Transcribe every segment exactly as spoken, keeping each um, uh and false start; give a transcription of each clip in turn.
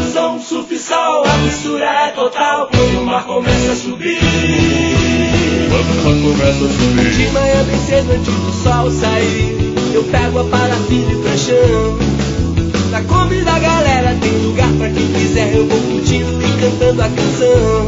som, surf, sol, a mistura é total quando o mar começa a subir. Quando o mar começa a subir. De manhã bem cedo antes do sol sair, eu pego a parafina e pranchão. Na Kombi da galera tem lugar pra quem quiser, eu vou curtindo e cantando a canção.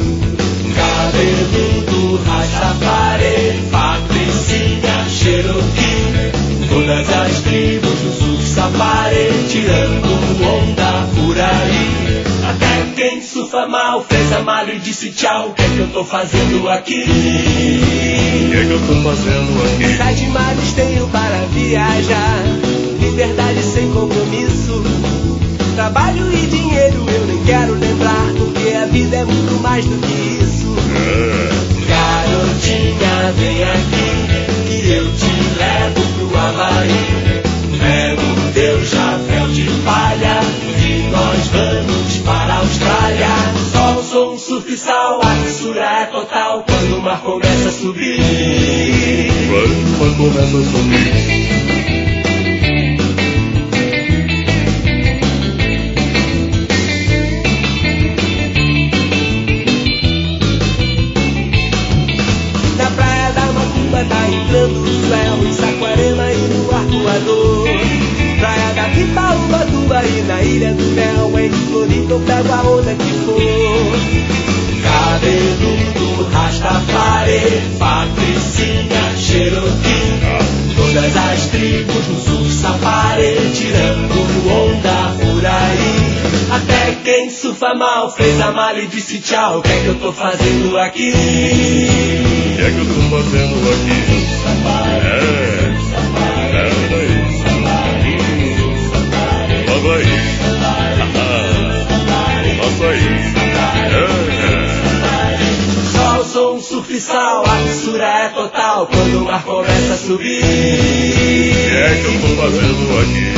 Cabeludo, Rastafari, Patricinha, Cherokee, todas as tribos do surf safari, tirando onda por aí. Até quem surfa mal fez a mala e disse tchau. O que é que eu tô fazendo aqui? O que é que eu tô fazendo aqui? Sete mares tenho para viajar, liberdade sem compromisso. Trabalho e dinheiro eu nem quero lembrar, porque a vida é muito mais do que isso. É. Garotinha, vem aqui, que eu te levo pro Havaí. Pego teu chapéu de palha e nós vamos para a Austrália. Sol, som, surf, sal, a mistura é total quando o mar começa a subir. Quando o mar começa a subir. Tá entrando o céu em Saquarema e no Arcoador. Praia da Pipa, Ubatuba e na Ilha do Mel. Em Floripa eu pego a onda que for. Cabeludo, Rastafari, Patricinha, Cherokee, todas as tribos no surf safari, tirando onda por aí. Até quem surfa mal fez a mala e disse tchau. O que é que eu tô fazendo aqui? O que é que eu tô fazendo aqui? É, é daí. Logo aí. Nossa aí. Sol, som, surf, sal, a mistura é total quando o mar começa a subir. O que é que eu tô fazendo aqui?